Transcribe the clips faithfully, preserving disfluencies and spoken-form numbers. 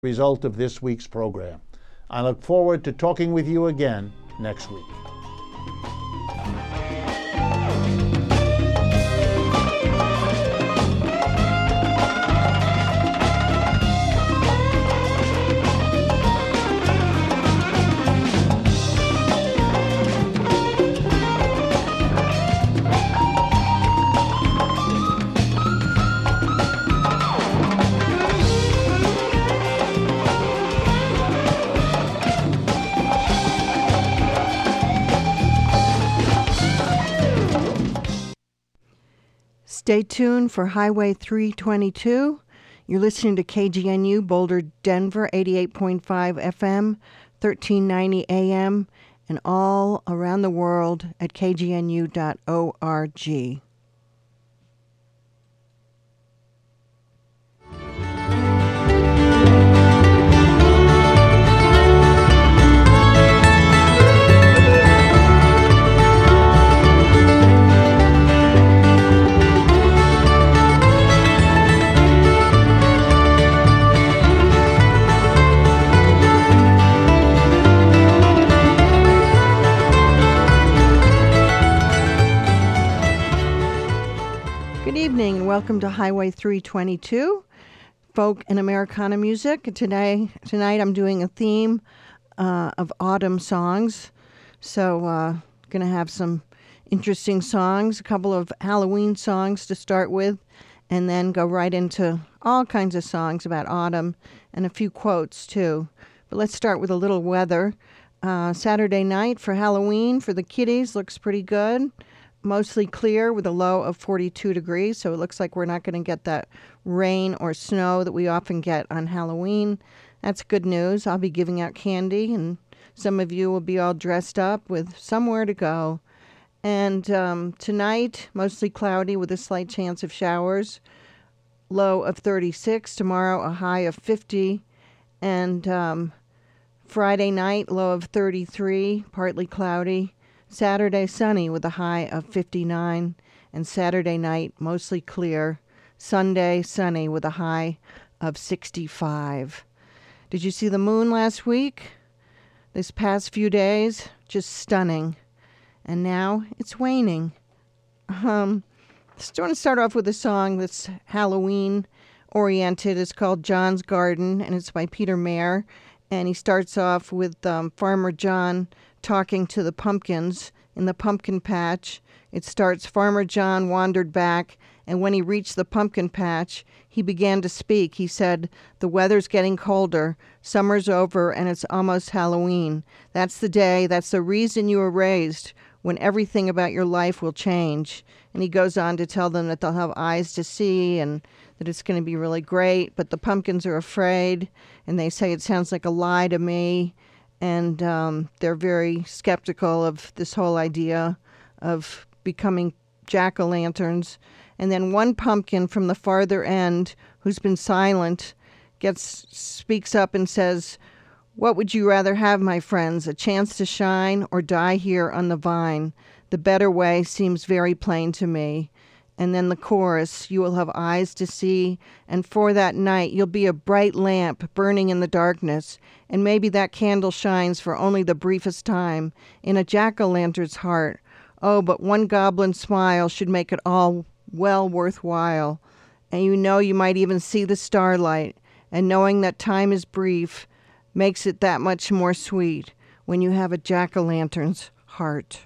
result of this week's program. I look forward to talking with you again next week. Stay tuned for Highway three twenty-two. You're listening to K G N U Boulder, Denver, eighty-eight point five F M, thirteen ninety A M, and all around the world at k g n u dot org. Good evening and welcome to Highway three twenty-two, folk and Americana music. Today, tonight I'm doing a theme uh, of autumn songs. So uh, going to have some interesting songs, a couple of Halloween songs to start with, and then go right into all kinds of songs about autumn and a few quotes too. But let's start with a little weather. Uh, Saturday night for Halloween for the kiddies looks pretty good. Mostly clear with a low of forty-two degrees, so it looks like we're not going to get that rain or snow that we often get on Halloween. That's good news. I'll be giving out candy, and some of you will be all dressed up with somewhere to go. And um, tonight, mostly cloudy with a slight chance of showers. Low of thirty-six. Tomorrow, a high of fifty. And um, Friday night, low of thirty-three, partly cloudy. Saturday, sunny with a high of fifty-nine, and Saturday night, mostly clear. Sunday, sunny with a high of sixty-five. Did you see the moon last week? This past few days, just stunning. And now it's waning. Um, I just want to start off with a song that's Halloween-oriented. It's called John's Garden, and it's by Peter Mayer. And he starts off with um, Farmer John talking to the pumpkins in the pumpkin patch. It starts, Farmer John wandered back, and when he reached the pumpkin patch, he began to speak. He said, "The weather's getting colder, summer's over, and it's almost Halloween. That's the day, that's the reason you were raised, when everything about your life will change." And he goes on to tell them that they'll have eyes to see and that it's going to be really great, but the pumpkins are afraid, and they say it sounds like a lie to me. And um, they're very skeptical of this whole idea of becoming jack-o'-lanterns. And then one pumpkin from the farther end, who's been silent, gets speaks up and says, "What would you rather have, my friends, a chance to shine or die here on the vine? The better way seems very plain to me." And then the chorus, "You will have eyes to see, and for that night you'll be a bright lamp burning in the darkness, and maybe that candle shines for only the briefest time in a jack-o'-lantern's heart. Oh, but one goblin smile should make it all well worthwhile. And you know you might even see the starlight, and knowing that time is brief makes it that much more sweet when you have a jack-o'-lantern's heart."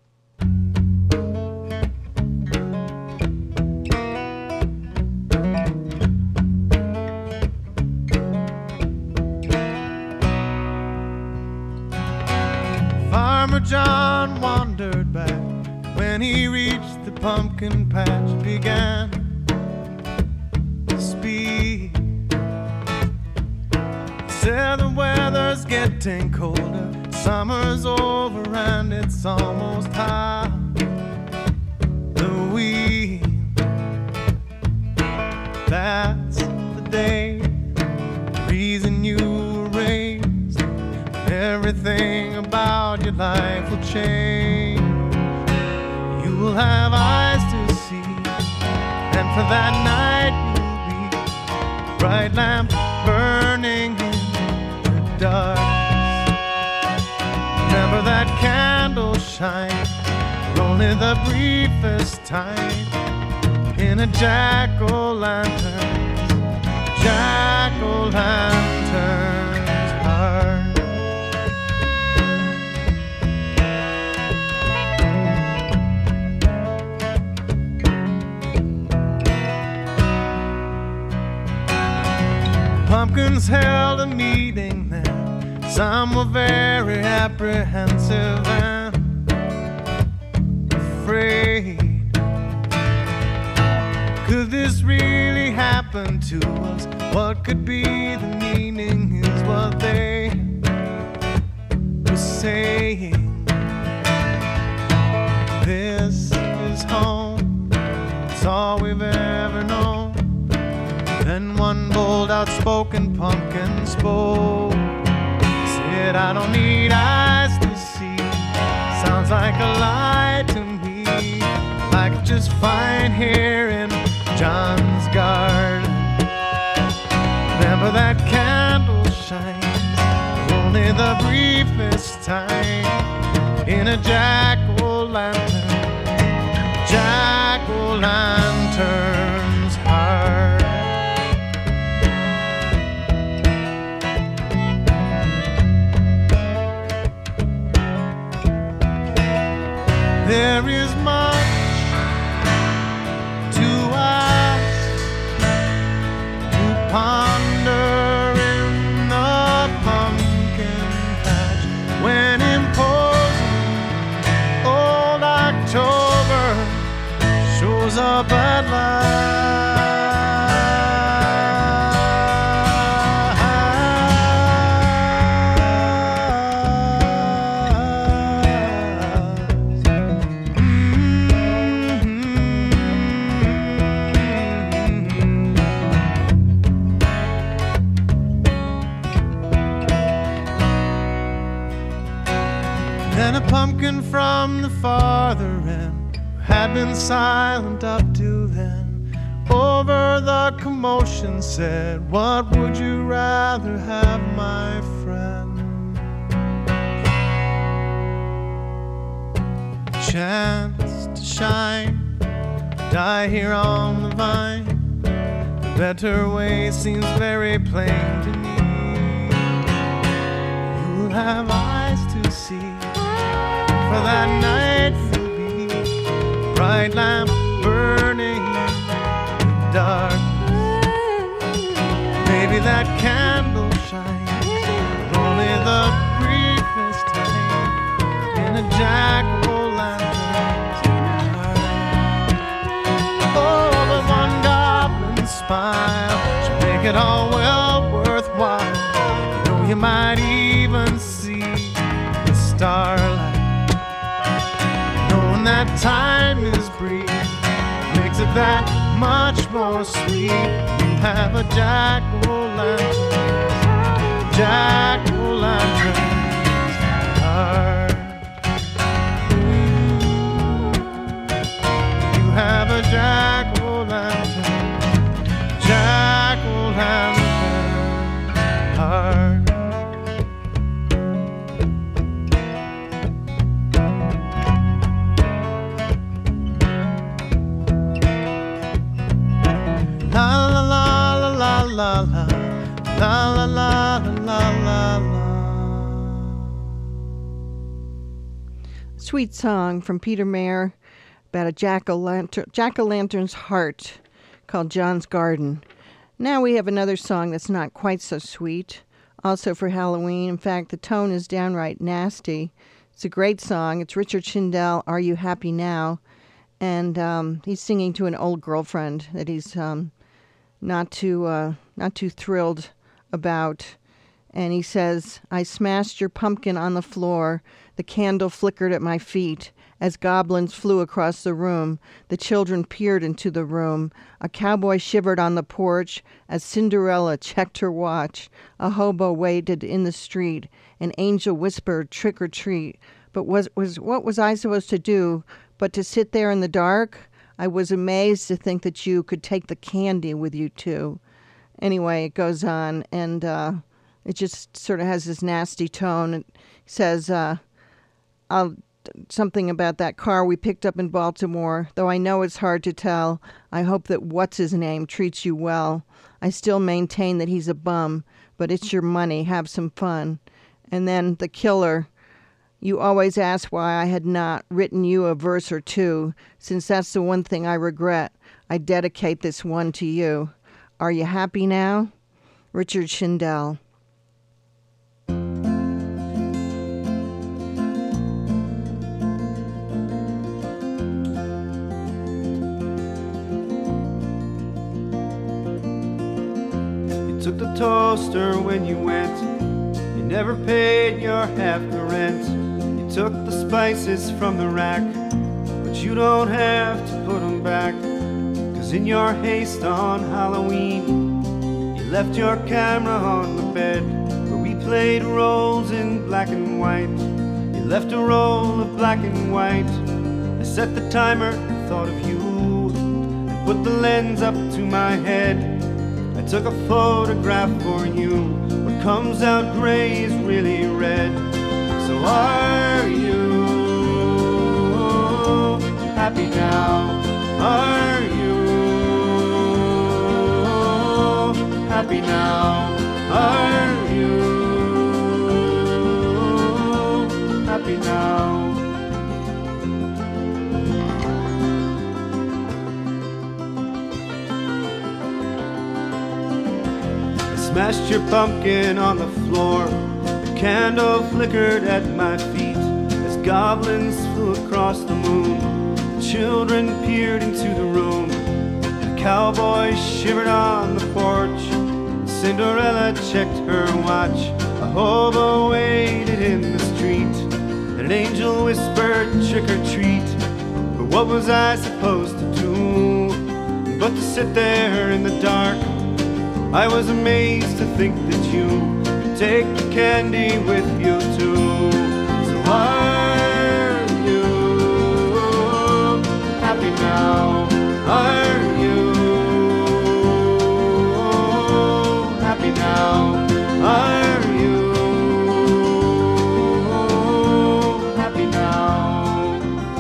Farmer John wandered back. When he reached the pumpkin patch, began to speak. Said the weather's getting colder, summer's over and it's almost Halloween. That's the day, the reason you were raised, everything about your life will change. You will have eyes to see, and for that night you'll be a bright lamp burning shine for only the briefest time in a jack-o'-lantern's, jack-o'-lantern's heart. Pumpkins held a meeting then. Some were very apprehensive and afraid. Could this really happen to us? What could be the meaning is what they were saying. This is home, it's all we've ever known. Then one bold, outspoken pumpkin spoke. Said, I don't need eyes to see. Sounds like a lie to me. I could just find here in John's garden. Remember that candle shines for only the briefest time in a jack-o'-lantern, jack-o'-lantern's heart. There is much to ask, to ponder in the pumpkin patch when imposing old October shows up at last. Then a pumpkin from the farther end had been silent up to then. Over the commotion said, what would you rather have, my friend? Chance to shine, die here on the vine. The better way seems very plain to me. You'll have eyes to see. For that night will be a bright lamp burning in the darkness. Maybe that candle shines only the briefest time in a jack-o'-lantern's heart. Oh, but one goblin smile should make it all well worthwhile. You know, you might even see the starlight. That time is brief makes it that much more sweet. You have a jack-o'-lantern's, jack-o'-lantern's heart. You have a jack-o'-lantern, jack-o'-lantern's heart. La la la la la la la la. Sweet song from Peter Mayer about a jack-o'-lantern, jack-o'-lantern's heart called John's Garden. Now we have another song that's not quite so sweet, also for Halloween. In fact, the tone is downright nasty. It's a great song. It's Richard Shindell, Are You Happy Now? And um, he's singing to an old girlfriend that he's um, not too uh, not too thrilled about. And he says, I smashed your pumpkin on the floor. The candle flickered at my feet. As goblins flew across the room, the children peered into the room. A cowboy shivered on the porch as Cinderella checked her watch. A hobo waited in the street. An angel whispered, trick or treat. But was, was what was I supposed to do but to sit there in the dark? I was amazed to think that you could take the candy with you, too. Anyway, it goes on, and uh, it just sort of has this nasty tone. It says, uh, I'll something about that car we picked up in Baltimore. Though I know it's hard to tell, I hope that what's-his-name treats you well. I still maintain that he's a bum, but it's your money. Have some fun. And then the killer, you always ask why I had not written you a verse or two. Since that's the one thing I regret, I dedicate this one to you. Are you happy now? Richard Shindell. Took the toaster when you went. You never paid your half the rent. You took the spices from the rack, but you don't have to put them back. Cause in your haste on Halloween, you left your camera on the bed where we played roles in black and white. You left a roll of black and white. I set the timer and thought of you and put the lens up to my head. I took a photograph for you. What comes out gray is really red. So are you happy now? Are you happy now? Are you happy now? Smashed your pumpkin on the floor. The candle flickered at my feet as goblins flew across the moon. The children peered into the room. The cowboy shivered on the porch. Cinderella checked her watch. A hobo waited in the street, and an angel whispered trick or treat. But what was I supposed to do but to sit there in the dark? I was amazed to think that you could take the candy with you too. So are you happy now? Are you happy now? Are you happy now?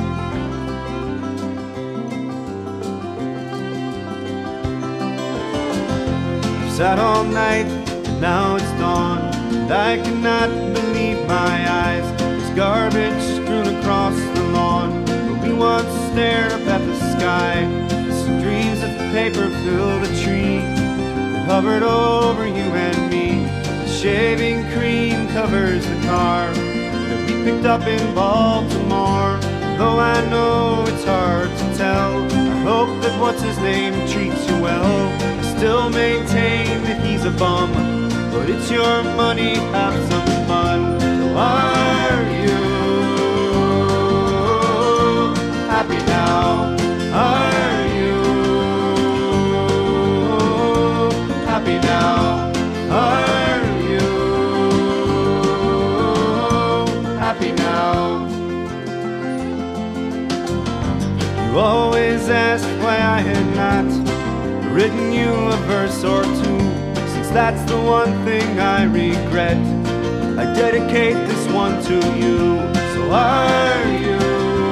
Sat all night, and now it's dawn, and I cannot believe my eyes. There's garbage strewn across the lawn, but we once stared up at the sky. Some dreams of paper filled a tree that hovered over you and me. The shaving cream covers the car that we picked up in Baltimore. Though I know it's hard to tell, I hope that what's-his-name treats you well. Still maintain that he's a bum, but it's your money, have some fun. So are you happy now? Are you happy now? Are you happy now? You always asked why I had not written you a verse or two, since that's the one thing I regret. I dedicate this one to you. So are you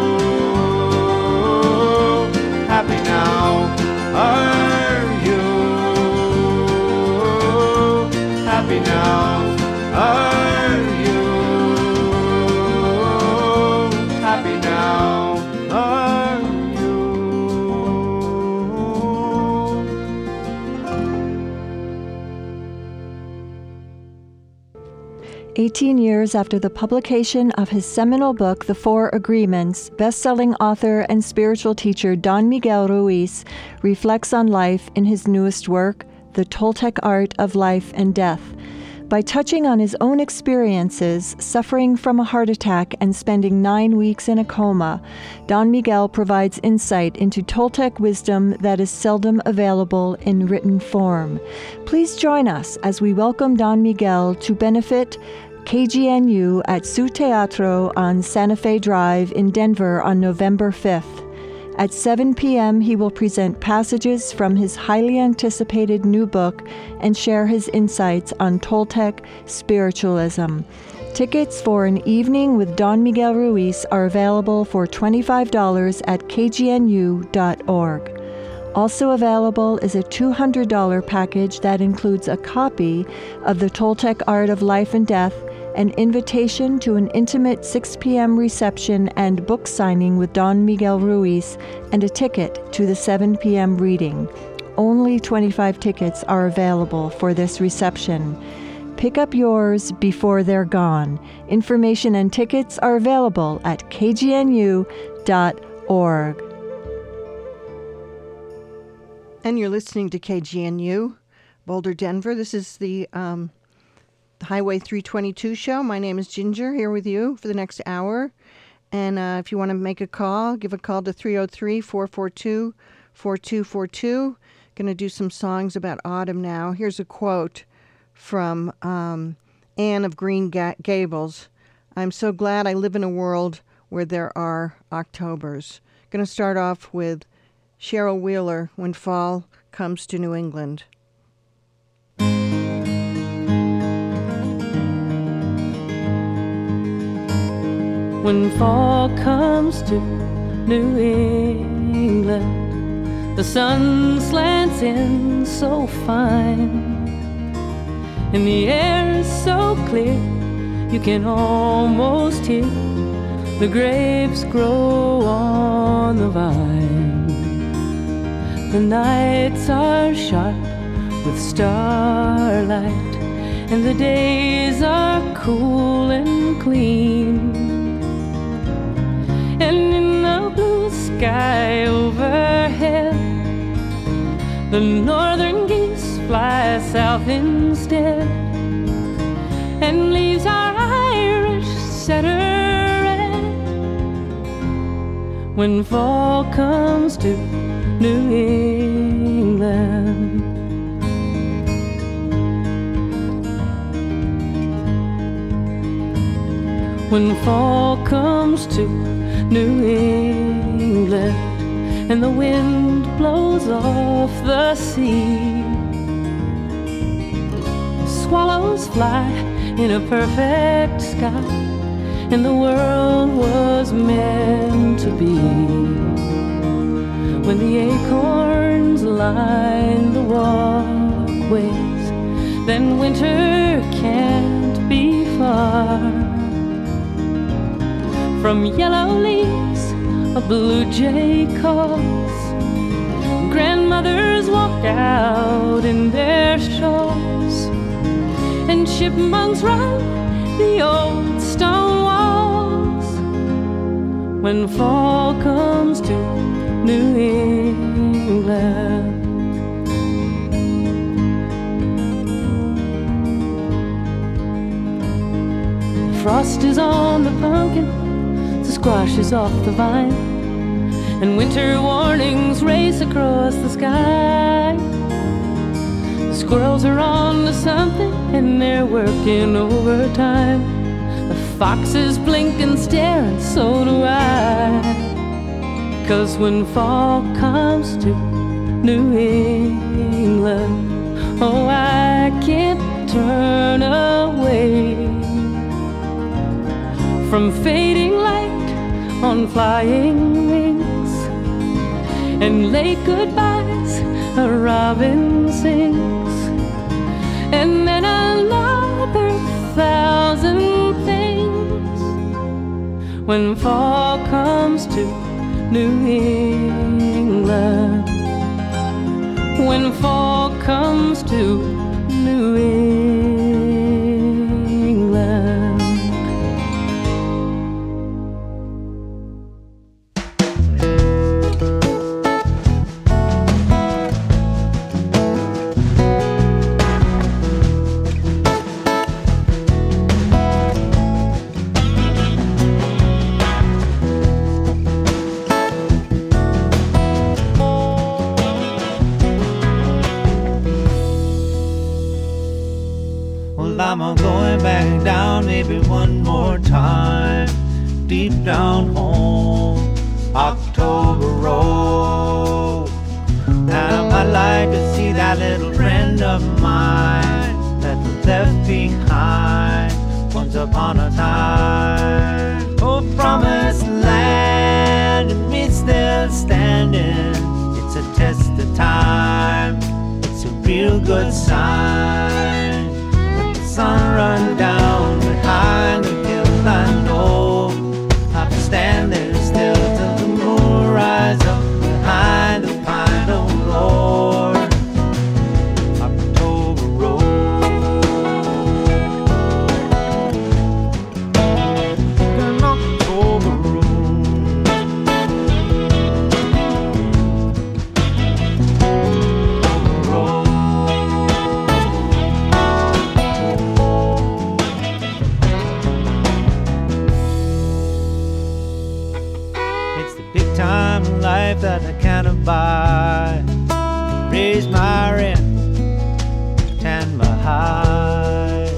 happy now? Are you happy now? Are you happy now? Are Eighteen years after the publication of his seminal book, The Four Agreements, best-selling author and spiritual teacher Don Miguel Ruiz reflects on life in his newest work, The Toltec Art of Life and Death. By touching on his own experiences, suffering from a heart attack and spending nine weeks in a coma, Don Miguel provides insight into Toltec wisdom that is seldom available in written form. Please join us as we welcome Don Miguel to benefit K G N U at Su Teatro on Santa Fe Drive in Denver on November fifth. At seven p.m., he will present passages from his highly anticipated new book and share his insights on Toltec spiritualism. Tickets for an evening with Don Miguel Ruiz are available for twenty-five dollars at k g n u dot org. Also available is a two hundred dollars package that includes a copy of The Toltec Art of Life and Death, an invitation to an intimate six p.m. reception and book signing with Don Miguel Ruiz, and a ticket to the seven p.m. reading. Only twenty-five tickets are available for this reception. Pick up yours before they're gone. Information and tickets are available at k g n u dot org. And you're listening to K G N U, Boulder, Denver. This is the um, Highway three twenty-two show. My name is Ginger, here with you for the next hour. And uh, if you want to make a call, give a call to three oh three, four four two, four two four two. Going to do some songs about autumn now. Here's a quote from um, Anne of Green Ga- Gables. I'm so glad I live in a world where there are Octobers. Going to start off with Cheryl Wheeler, When Fall Comes to New England. When fall comes to New England, the sun slants in so fine, and the air is so clear you can almost hear the grapes grow on the vine. The nights are sharp with starlight, and the days are cool and clean. And in the blue sky overhead, the northern geese fly south instead, and leaves our Irish setter red. When fall comes to New England, when fall comes to New England, and the wind blows off the sea, swallows fly in a perfect sky, and the world was meant to be. When the acorns line the walkways, then winter can't be far. From yellow leaves a blue jay calls, grandmothers walk out in their shawls, and chipmunks run the old stone walls. When fall comes to New England, frost is on the pumpkin, the squash is off the vine, and winter warnings race across the sky. The squirrels are on to something, and they're working overtime. The foxes blink and stare, and so do I. 'Cause when fall comes to New England, oh, I can't turn away from fading light on flying wings, and late goodbyes a robin sings, and then another thousand things. When fall comes to New England, when fall comes to New England. I'm going back down maybe one more time, deep down home, October Road. And I'd like to see that little friend of mine that was left behind once upon a time. Oh, promised land, and me still standing. It's a test of time. It's a real good sign. When the sun runs down behind the hill, I know I'll be standing still till the moon rises up behind the pine. Oh Lord, October Road. An October Road. October Road. It's the big time in life that I can't abide. Raise my rent, tend my hide.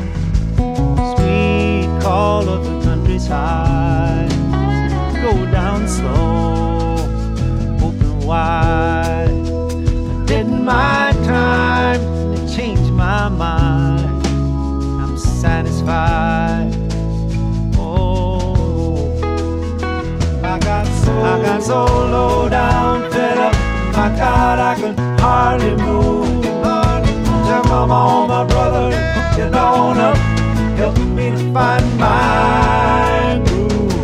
Sweet call of the countryside. Go down slow, open wide. I did my time, and it changed my mind. I'm satisfied. Oh, I got so, I got so low down, fed up. My God, I could hardly move. Tell my mom, my brother, get on up, help me to find my groove.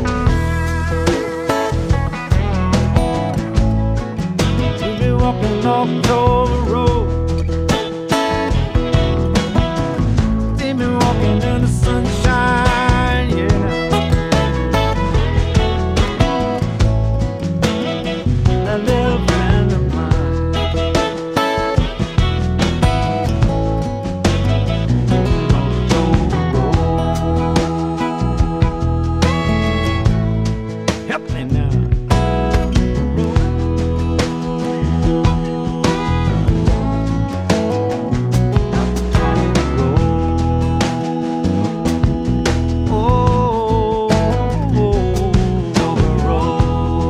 We'll be walking October Road. See me walking in the sunshine, yeah. That little friend of mine. October Road. Help me now. Oh, October Road.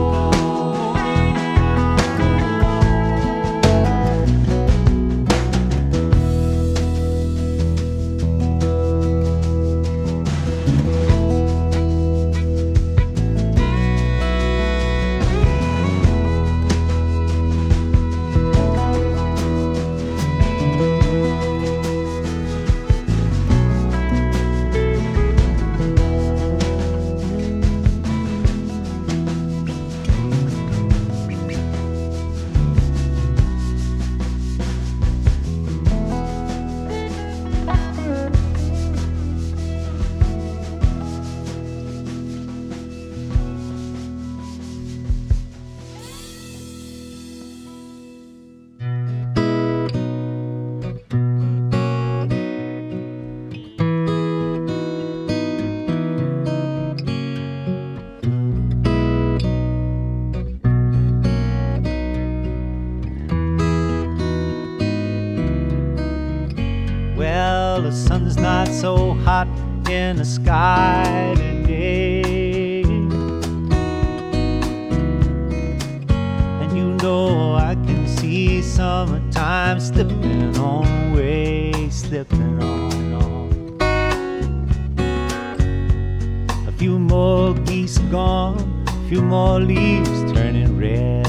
Well, the sun's not so hot in the sky today. And you know I can see summertime slipping on away, slipping on, on. A few more geese gone, a few more leaves turning red.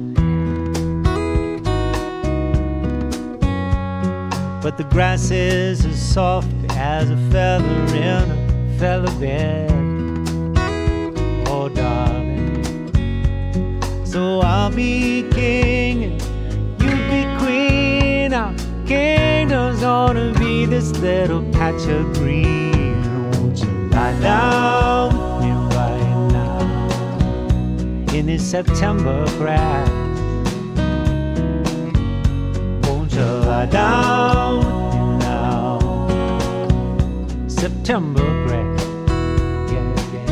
But the grass is as soft as a feather in a feather bed. Oh, darling. So I'll be king and you be queen. Our kingdom's gonna be this little patch of green. Won't you lie down with me right now in this September grass? Won't you lie down with me now, September grass? Yeah, yeah,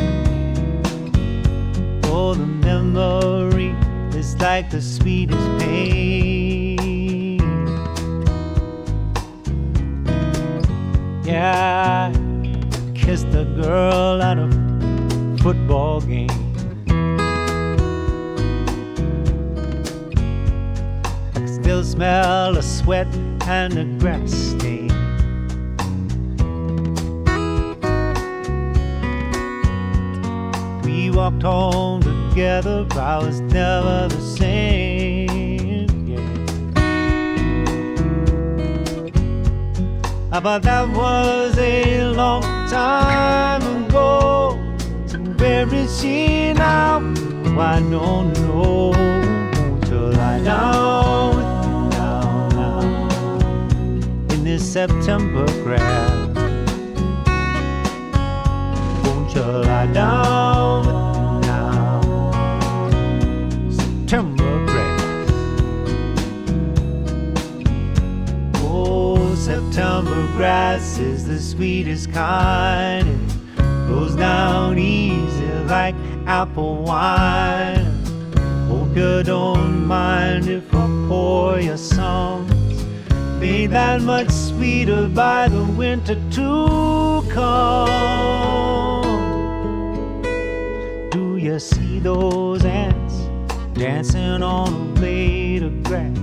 yeah. Oh, the memory is like the sweetest pain. Yeah, I kissed a girl at a football game. I can still smell the sweat and the grass stain. walked home together, I was never the same, yeah. But that was a long time ago. So where is she now? Oh, I don't know. Won't you lie down with me now, now in this September grass? Won't you lie down with me now, September grass? Oh, September grass is the sweetest kind. It goes down easy like apple wine. Hope you don't mind if I pour your songs, made that much sweeter by the winter to come. Do you see those ants dancing on a blade of grass?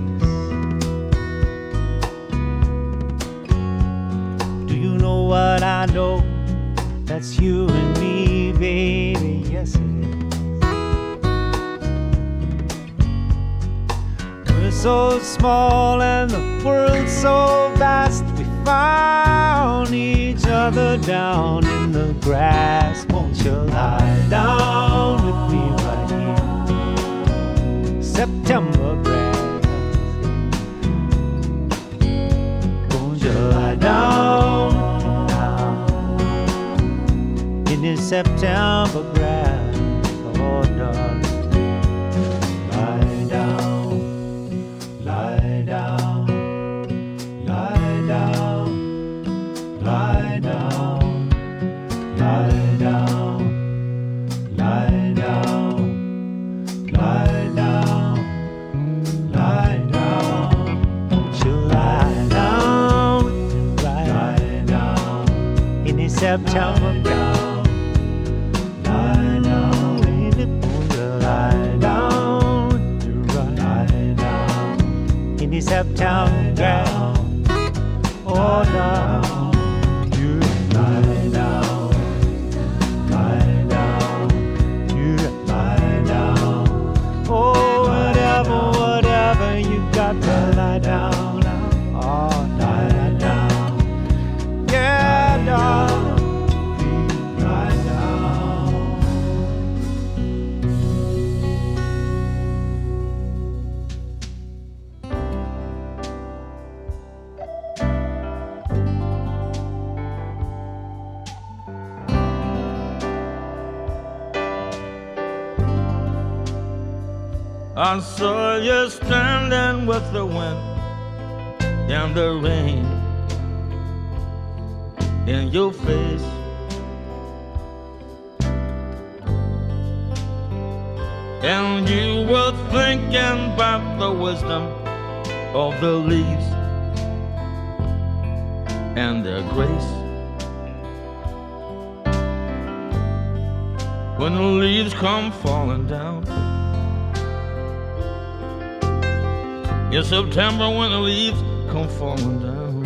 Do you know what I know? That's you and me, baby, yes it is. We're so small and the world's so vast. We found each other down in the grass. Won't you lie down with me right here, September grass? Won't you lie down in this September grass, oh darling? Lie down, lie down, lie down, lie down, lie down, lie down, lie down, lie down. Won't you lie down, lie down in this September grass? September grass, oh down, you lie down, lie down, you lie down. Oh, whatever, whatever, you got to lie down, oh, lie down, yeah, darling, lie down. I saw you standing with the wind and the rain in your face, and you were thinking about the wisdom of the leaves and their grace. When the leaves come falling down in September, when the leaves come falling down,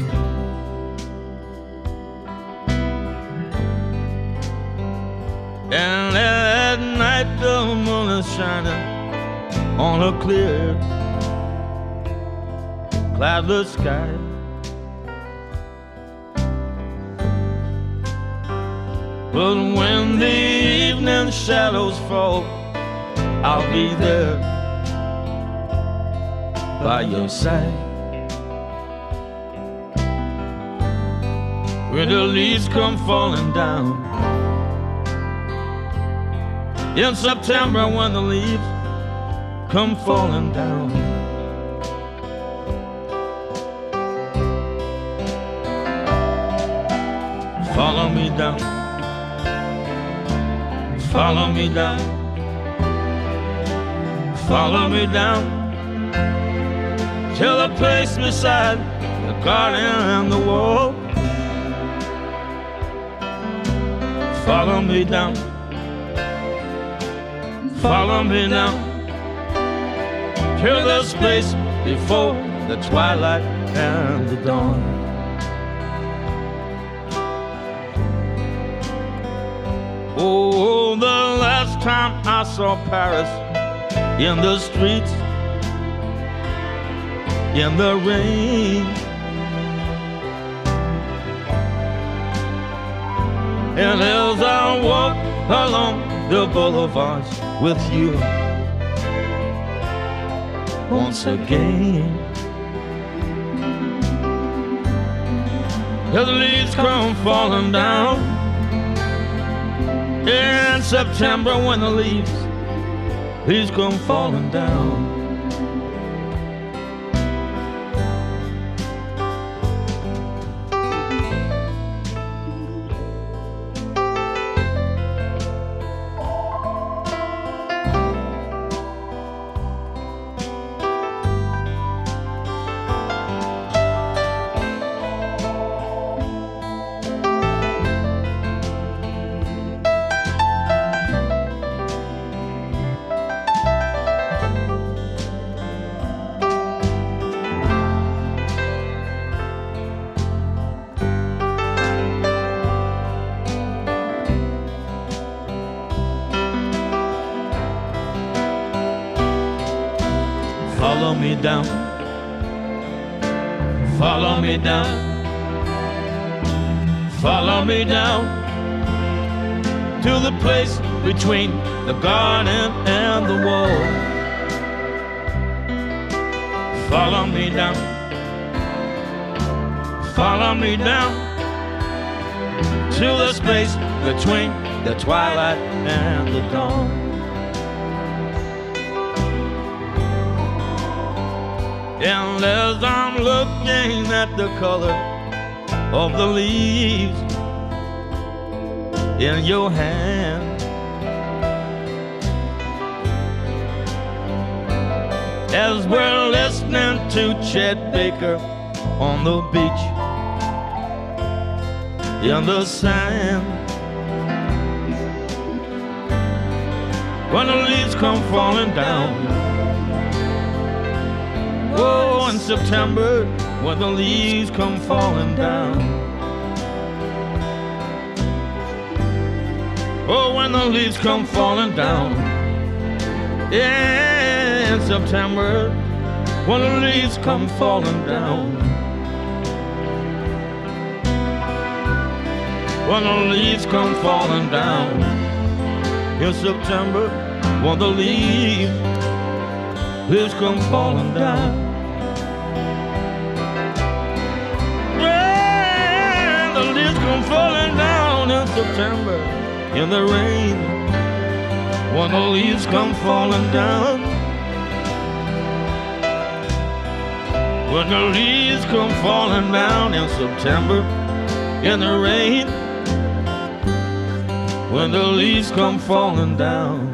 and at night the moon is shining on a clear, cloudless sky. But when the evening shadows fall, I'll be there by your side. When the leaves come falling down in September, when the leaves come falling down, follow me down, follow me down, follow me down till the place beside the garden and the wall. Follow me down, follow me down till this place before the twilight and the dawn. Oh, the last last time I saw Paris in the streets, in the rain. And as I walk along the boulevards with you once again, as the leaves come falling down in September, when the leaves, leaves come falling down. Follow me down, follow me down, follow me down to the place between the garden and the wall. Follow me down, follow me down to the space between the twilight and the dawn. And as I'm looking at the color of the leaves in your hand, as we're listening to Chet Baker on the beach in the sand, when the leaves come falling down, oh, in September, when the leaves come falling down. Oh, when the leaves come falling down. Yeah, in September, when the leaves come falling down. When the leaves come falling down. In September, when the leaves, leaves come falling down. Come falling down in September in the rain, when the leaves come falling down, when the leaves come falling down in September in the rain, when the leaves come falling down.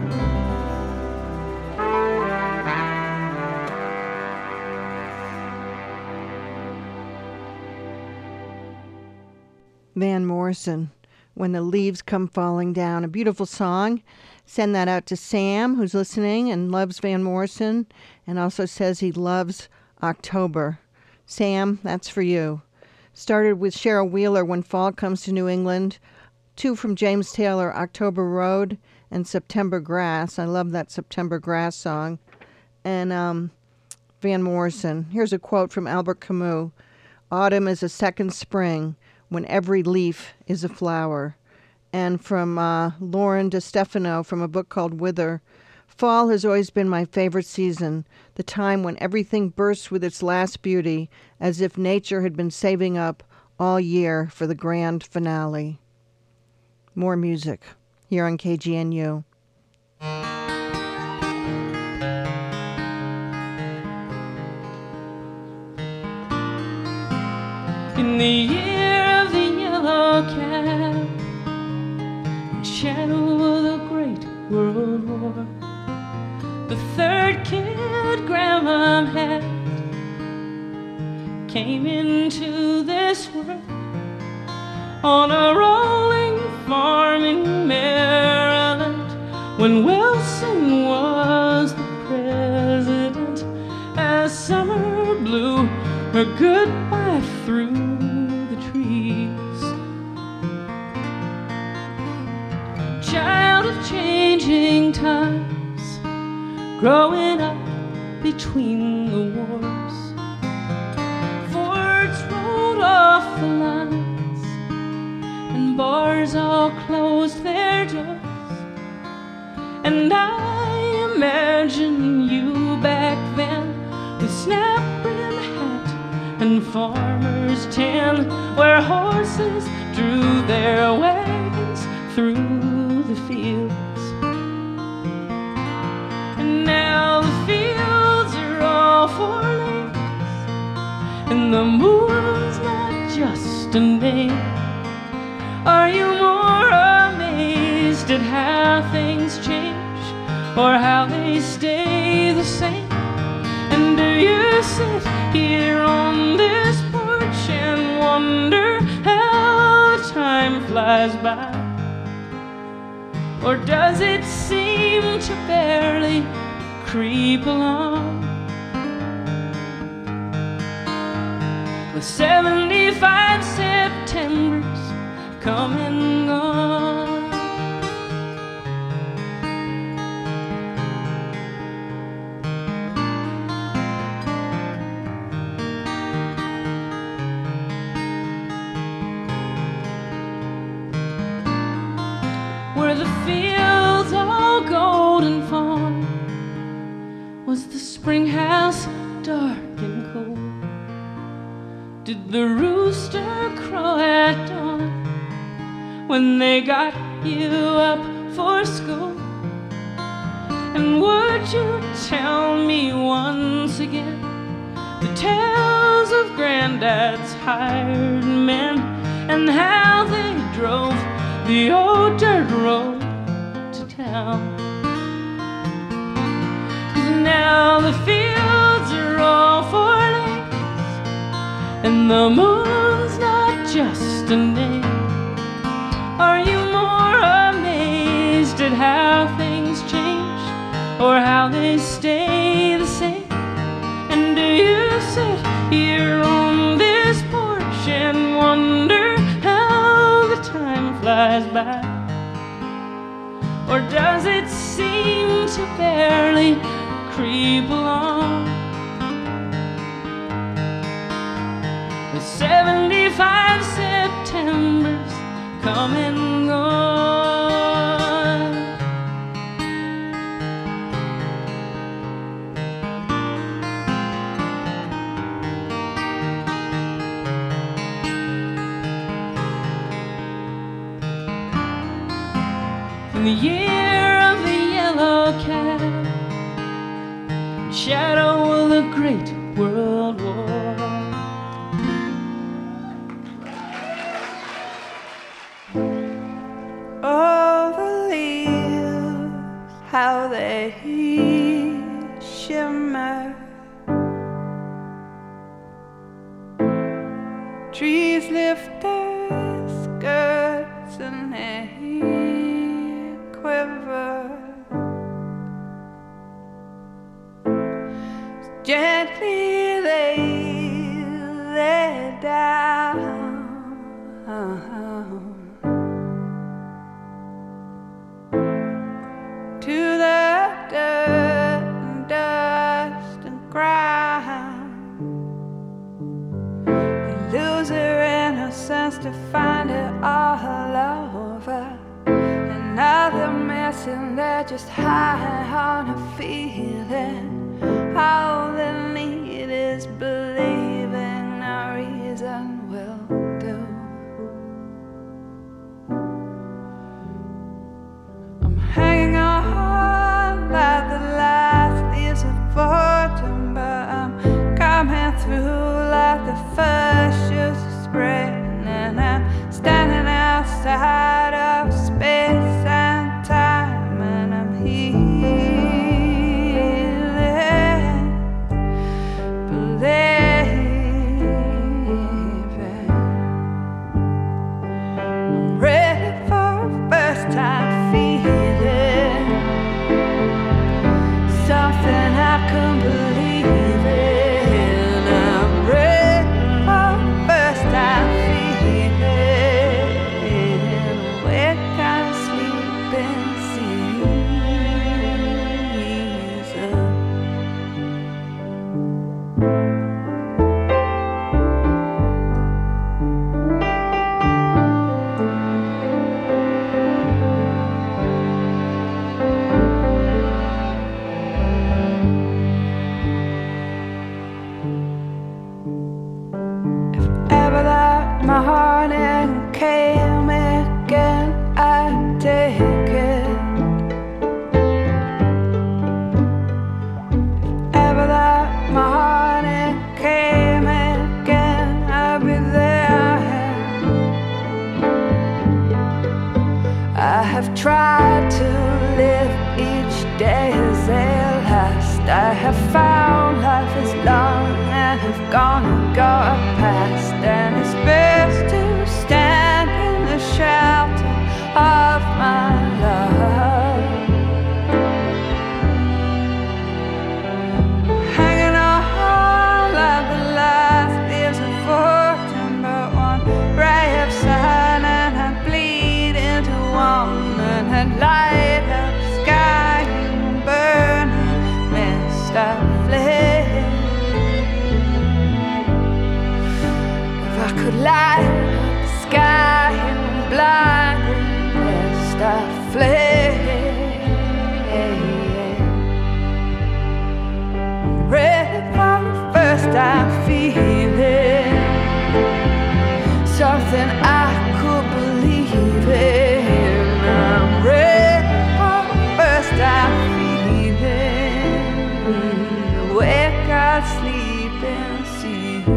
Van Morrison, When the Leaves Come Falling Down. A beautiful song. Send that out to Sam, who's listening and loves Van Morrison, and also says he loves October. Sam, that's for you. Started with Cheryl Wheeler, When Fall Comes to New England. Two from James Taylor, October Road and September Grass. I love that September Grass song. And um, Van Morrison. Here's a quote from Albert Camus. Autumn is a second spring, when every leaf is a flower. And from uh, Lauren DeStefano, from a book called Wither, fall has always been my favorite season, the time when everything bursts with its last beauty, as if nature had been saving up all year for the grand finale. More music here on K G N U. In the year of the yellow cab, the shadow of the Great World War, the third kid Grandma had came into this world on a rolling farm in Maryland when Wilson was the president, as summer blew her goodbye through the trees. Child of change changing times, growing up between the wars. Fords rolled off the lines, and bars all closed their doors. And I imagine you back then with snap-brim hat and farmer's tan, where horses drew their wagons through the fields. And now the fields are all for lakes, and the moon's not just a name. Are you more amazed at how things change, or how they stay the same? And do you sit here on this porch and wonder how time flies by? Or does it seem to barely creep along? With seventy-five Septembers come and gone. Were the fields all golden fawn? Was the spring house dark and cold? Did the rooster crow at dawn when they got you up for school? And would you tell me once again the tales of Granddad's hired men, and how they drove the old dirt road to town? 'Cause now the fields are all for lakes, and the moon's not just a name. Are you more amazed at how things change, or how they stay the same? And do you sit here on this porch and wonder how the time flies by? Or does it seem to barely creep along? With seventy-five Septembers come and gone. In the year of the yellow cab, shadow of the Great World War. Oh, the leaves, how they shimmer. Trees lift their skirts and they quiver. Gently they lay down to the dirt and dust and ground. They lose their innocence to find it all over. Another mess, and they're just high on a feeling. All they need is believing our reason will do. I'm hanging on like the last leaves of autumn, but I'm coming through like the first shoes of spring. And I'm standing outside of space and time, and I'm healing, believing. I have tried to live each day as they last. I have found life is long and have gone and got past, and it's best to stand in the shelter of my love. Hanging on like the last leaves of autumn, but one ray of sun and I bleed into woman and light up sky and burning mist of flame. If I could light up the sky and blinding mist of flame, ready for the first time feeling something I could believe in. I'm ready for the first time feeling wake up sleeping season.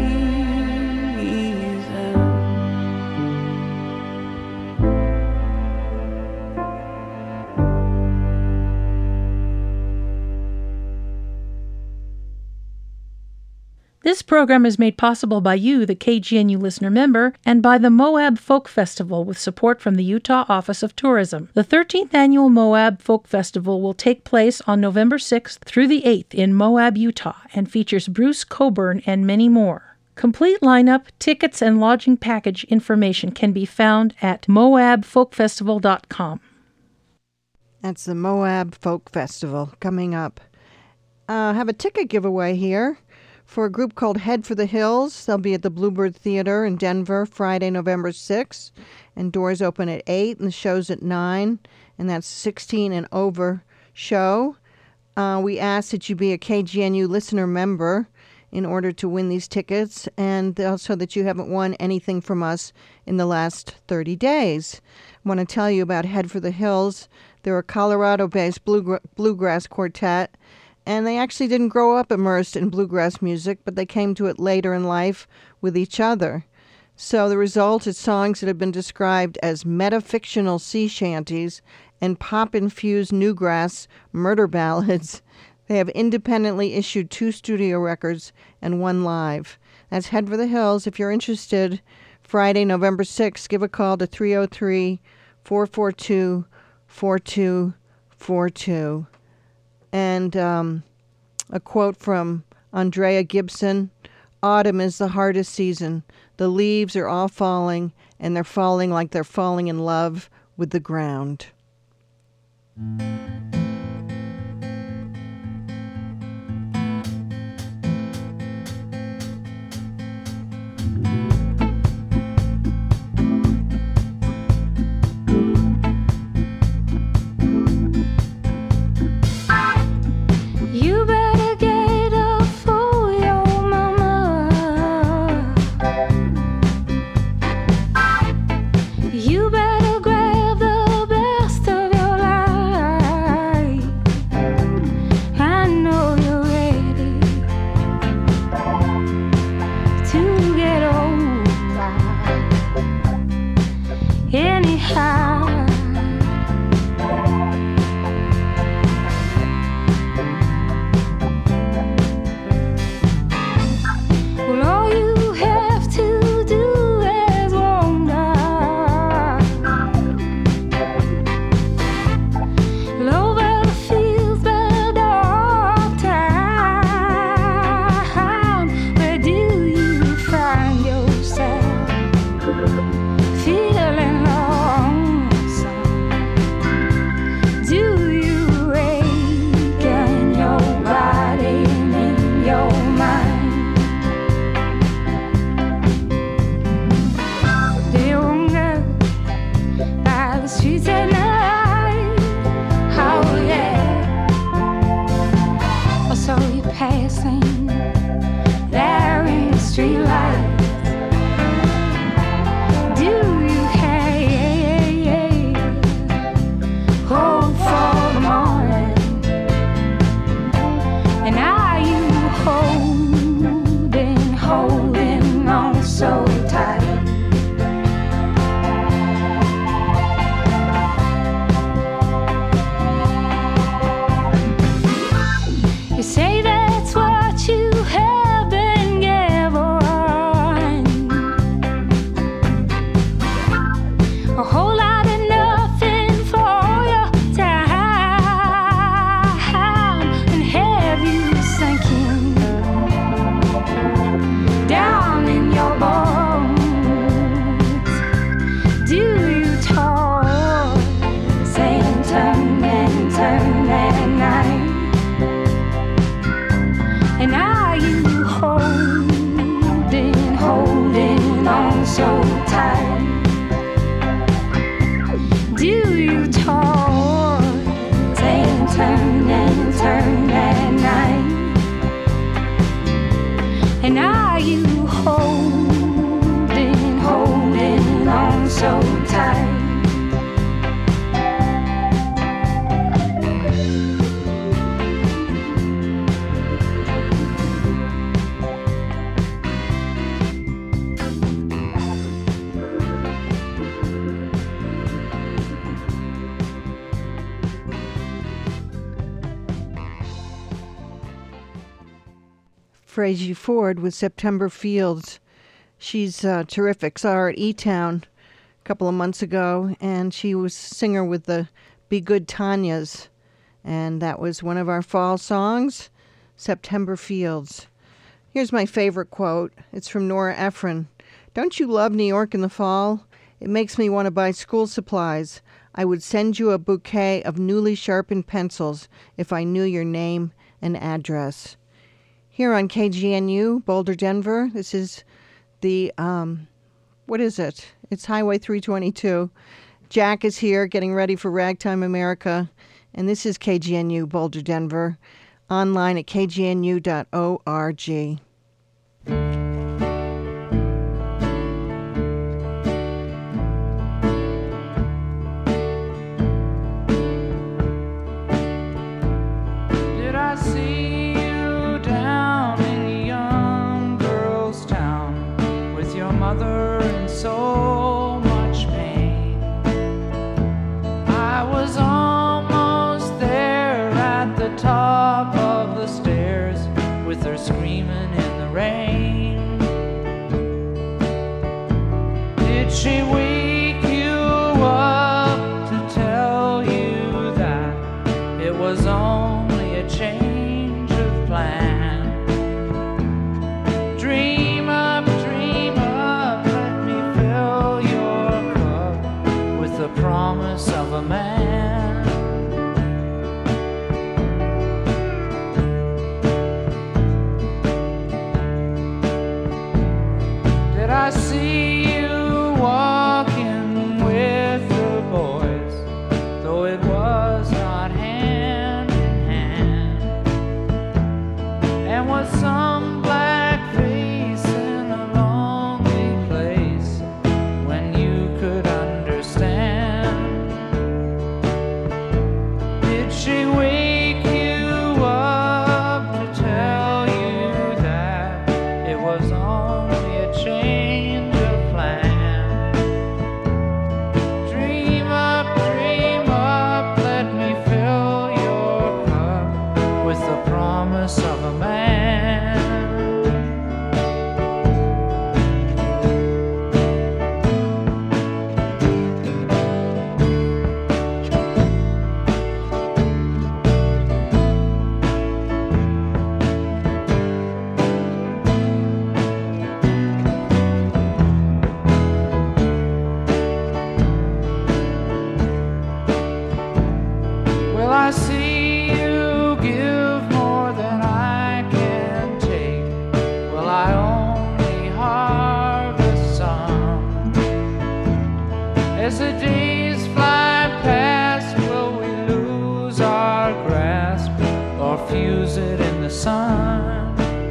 This program is made possible by you, the K G N U listener member, and by the Moab Folk Festival with support from the Utah Office of Tourism. The thirteenth Annual Moab Folk Festival will take place on November sixth through the eighth in Moab, Utah, and features Bruce Coburn and many more. Complete lineup, tickets, and lodging package information can be found at moab folk festival dot com. That's the Moab Folk Festival coming up. I uh, have a ticket giveaway here for a group called Head for the Hills. They'll be at the Bluebird Theater in Denver Friday, November sixth, and doors open at eight, and the show's at nine, and that's sixteen and over show. Uh, we ask that you be a K G N U listener member in order to win these tickets, and also that you haven't won anything from us in the last thirty days. I want to tell you about Head for the Hills. They're a Colorado-based bluegra- bluegrass quartet, and they actually didn't grow up immersed in bluegrass music, but they came to it later in life with each other. So the result is songs that have been described as metafictional sea shanties and pop-infused newgrass murder ballads. They have independently issued two studio records and one live. That's Head for the Hills. If you're interested, Friday, November sixth, give a call to three oh three, four four two, four two four two. And um, a quote from Andrea Gibson, "Autumn is the hardest season. The leaves are all falling, and they're falling like they're falling in love with the ground." You better grab the best of your feeling long. And are you holding, holding on so tight? Frazee Ford with September Fields. She's uh, terrific. Saw her at E-Town a couple of months ago, and she was singer with the Be Good Tanyas, and that was one of our fall songs, September Fields. Here's my favorite quote. It's from Nora Ephron. Don't you love New York in the fall? It makes me want to buy school supplies. I would send you a bouquet of newly sharpened pencils if I knew your name and address. Here on K G N U, Boulder, Denver, this is the, um, what is it? It's Highway three twenty-two. Jack is here getting ready for Ragtime America, and this is K G N U, Boulder, Denver, online at k g n u dot org. Did I see mother in so much pain? I was almost there at the top of the stairs with her screaming in the rain. Did she wake you up to tell you that it was only a change of plan? Dream up, dream up, the promise of a man. Did I see you walking with the boys, though it was not hand in hand? And was some black face in a lonely place when you could understand? She wake you up to tell you that it was only a change of plan? Dream up, dream up, let me fill your cup with the promise of a man. I see you give more than I can take. Well, I only harvest some. As the days fly past, will we lose our grasp or fuse it in the sun?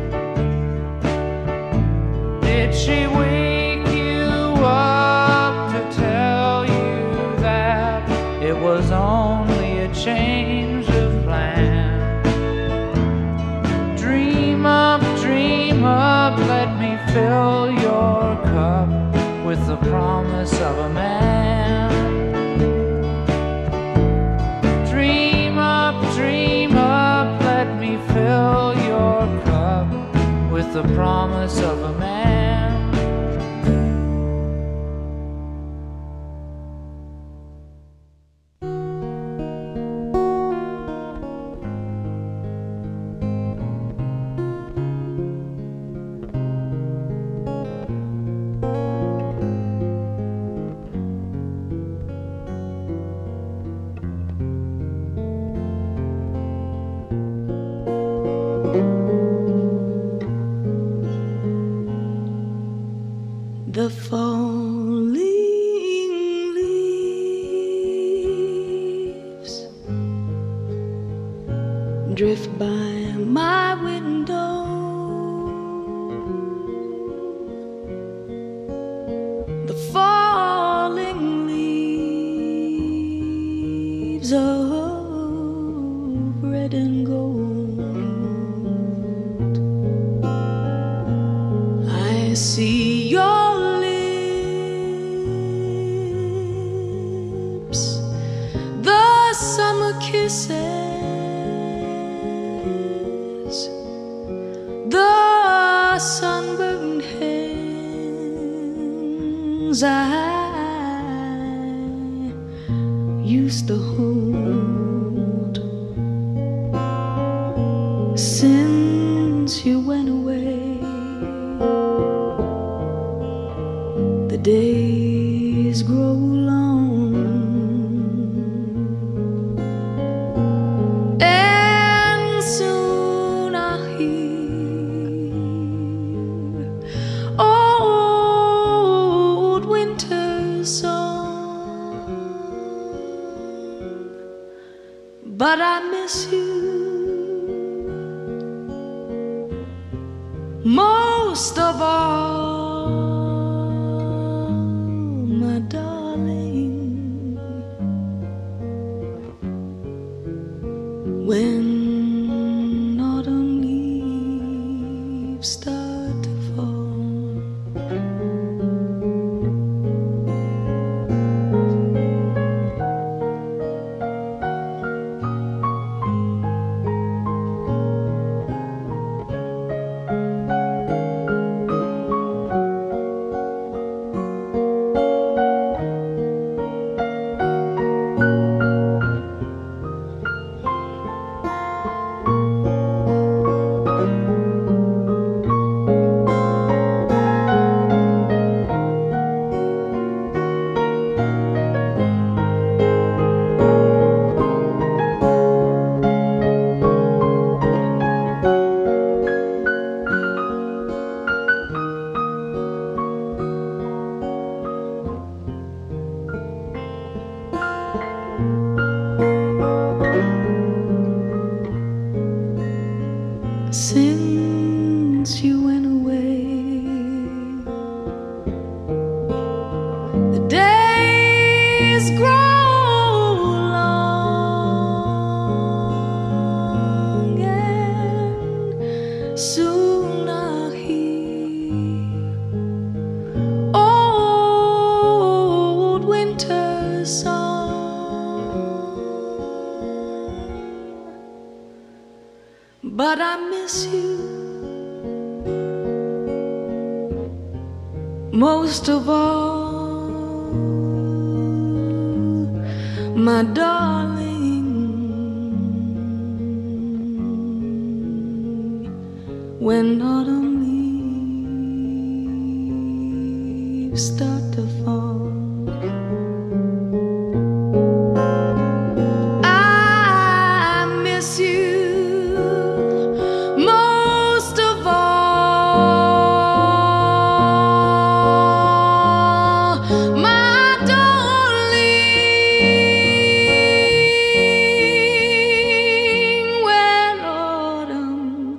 Did she wake you up to tell you that it was only a change of plan? Dream up, dream up, let me fill your cup with the promise of a man. Dream up, dream up, let me fill your cup with the promise of a man. The falling leaves drift by my window. leaves of red and gold. I see your lips, the summer kisses, the sunburned hands I used to hold. Since you went away, the days grow long, and soon I'll hear old winter's song. But I miss you most of all, my darling. When autumn leaves start to fall, since you went away, the days grow long, and soon I'll hear old winter's song. But I miss you most of all, my darling. When autumn leaves start to fall, I miss you most of all, my darling. When autumn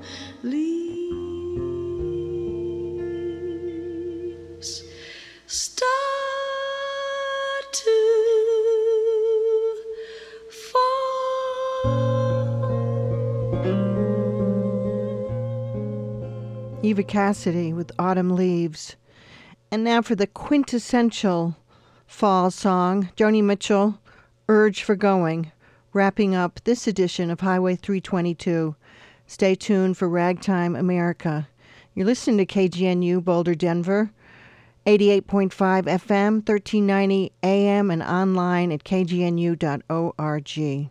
leaves start to Eva Cassidy with Autumn Leaves. And now for the quintessential fall song, Joni Mitchell, Urge for Going, wrapping up this edition of Highway three twenty-two. Stay tuned for Ragtime America. You're listening to K G N U Boulder, Denver, eighty-eight point five F M, thirteen ninety A M, and online at k g n u dot org.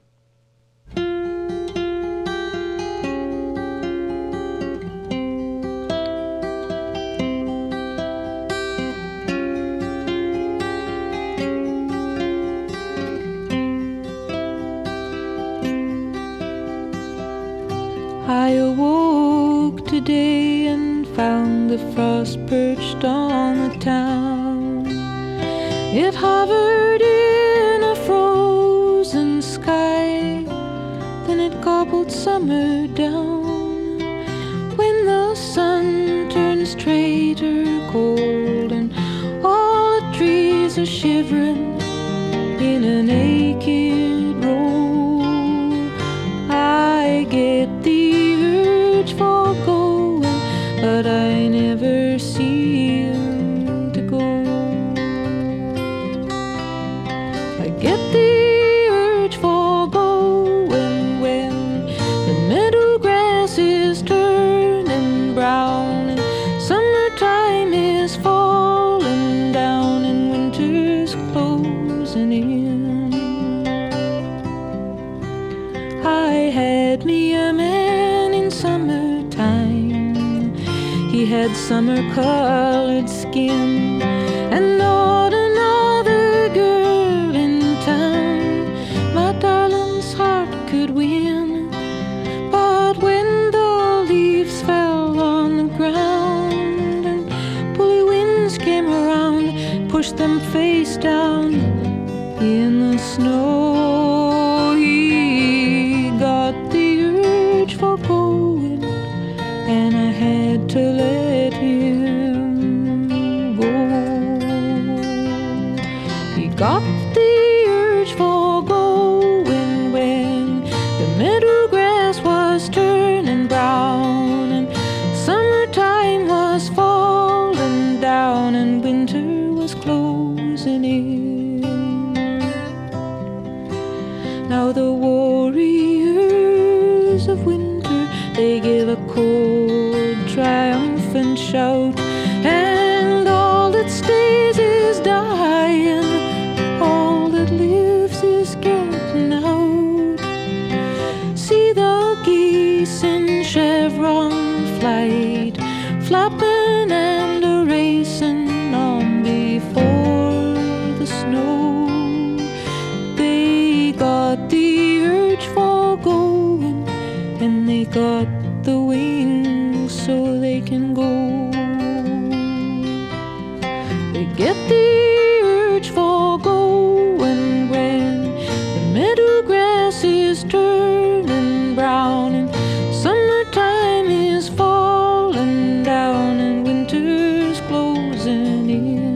I awoke today and found the frost perched on the town. It hovered in a frozen sky, then it gobbled summer down. When the sun turns traitor cold and all the trees are shivering in a naked road, in. I had me a man in summertime. He had summer-colored skin, and not another girl in town my darling's heart could win. But when the leaves fell on the ground and bully winds came around, pushed them face down in the snow, he got the urge for going, and I had to let him go. He got the urge for going when the meadow grass was turning brown and summertime was falling down and winter was closing in. Now the warriors of winter, they give a cold, triumphant shout, and all that stays is dying, all that lives is getting out. See the geese in chevron flight, flapping and a racing on before the snow. They got the urge for going, and they got the wings so they can go. They get the urge for going when the meadow grass is turning brown and summertime is falling down and winter's closing in.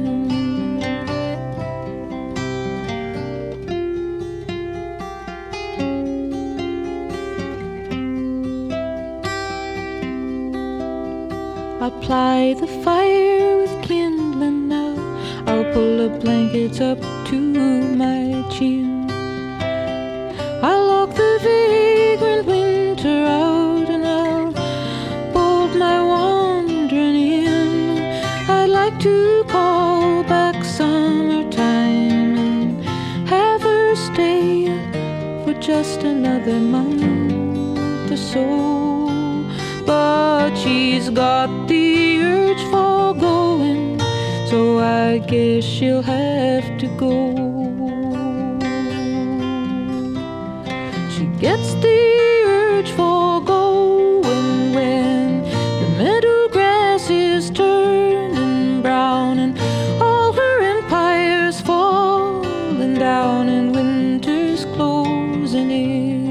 I'll ply the fire with kindling now, I'll pull the blankets up to my chin. I'll lock the vagrant winter out and I'll bolt my wandering in. I'd like to call back summertime and have her stay for just another month or so. But she's got the urge for going, so I guess she'll have to go. She gets the urge for going when the meadow grass is turning brown and all her empire's falling down and winter's closing in.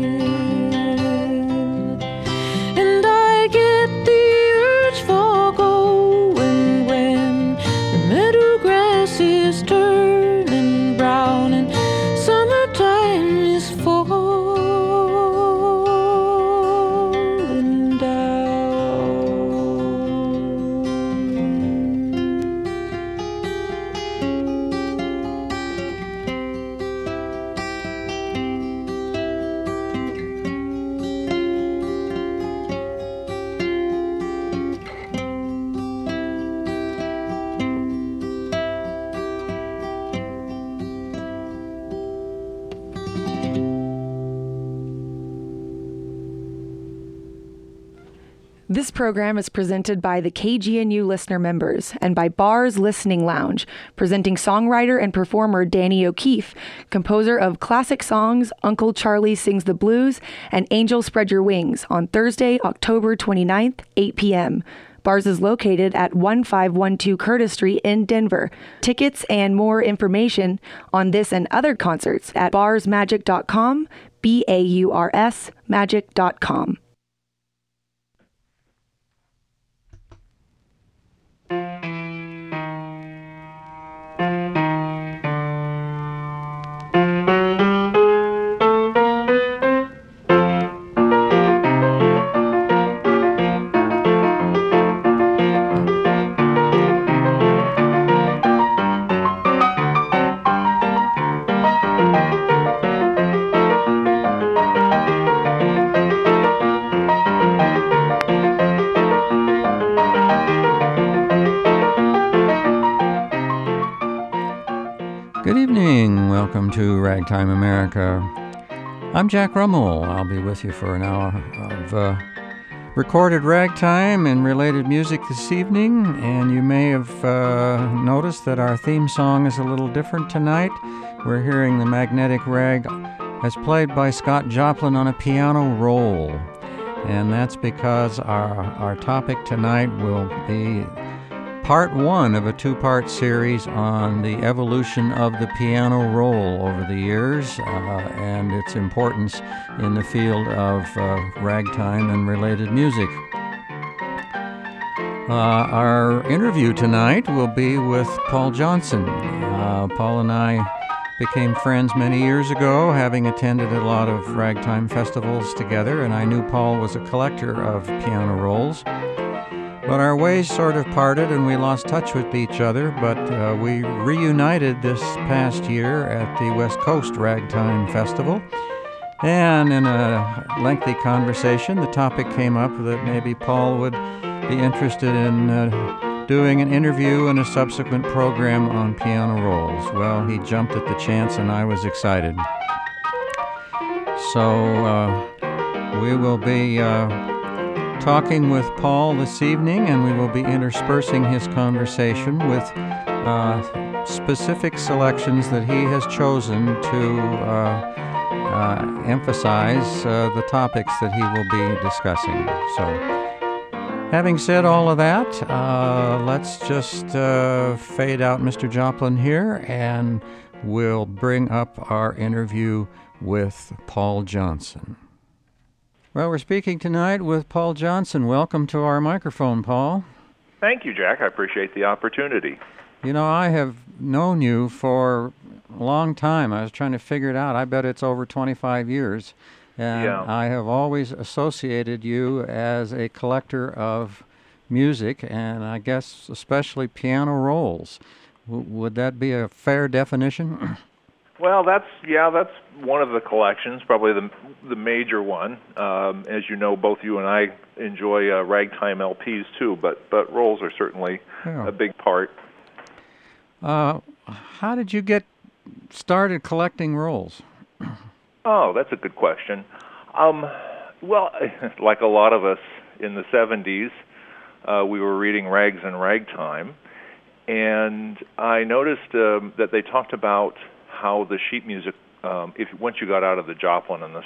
And I get the urge for going when the meadow grass is turning brown and summertime is falling down. This program is presented by the K G N U listener members and by Bars Listening Lounge, presenting songwriter and performer Danny O'Keefe, composer of classic songs Uncle Charlie Sings the Blues and Angel Spread Your Wings, on Thursday, October twenty-ninth, eight p.m. Bars is located at one five one two Curtis Street in Denver. Tickets and more information on this and other concerts at bars magic dot com, B A U R S magic dot com. welcome to Ragtime America. I'm Jack Rummel. I'll be with you for an hour of uh, recorded ragtime and related music this evening, and you may have uh, noticed that our theme song is a little different tonight. We're hearing the Magnetic Rag as played by Scott Joplin on a piano roll, and that's because our, our topic tonight will be part one of a two-part series on the evolution of the piano roll over the years uh, and its importance in the field of uh, ragtime and related music. Uh, our interview tonight will be with Paul Johnson. Uh, Paul and I became friends many years ago, having attended a lot of ragtime festivals together, and I knew Paul was a collector of piano rolls. But our ways sort of parted and we lost touch with each other, but uh, we reunited this past year at the West Coast Ragtime Festival. And in a lengthy conversation, the topic came up that maybe Paul would be interested in uh, doing an interview and a subsequent program on piano rolls. Well, he jumped at the chance and I was excited. So uh, we will be Uh, talking with Paul this evening, and we will be interspersing his conversation with uh, specific selections that he has chosen to uh, uh, emphasize uh, the topics that he will be discussing. So, having said all of that, uh, let's just uh, fade out Mister Joplin here, and we'll bring up our interview with Paul Johnson. Well, we're speaking tonight with Paul Johnson. Welcome to our microphone, Paul. Thank you, Jack. I appreciate the opportunity. You know, I have known you for a long time. I was trying to figure it out. I bet it's over twenty-five years. And yeah. I have always associated you as a collector of music, and I guess especially piano rolls. W- would that be a fair definition? Well, that's yeah, that's one of the collections, probably the the major one. Um, as you know, both you and I enjoy uh, ragtime L Ps too, but but rolls are certainly yeah. a big part. Uh, how did you get started collecting rolls? Oh, that's a good question. Um, well, like a lot of us in the seventies, uh, we were reading Rags and Ragtime, and I noticed um, that they talked about how the sheet music, um, if once you got out of the Joplin and the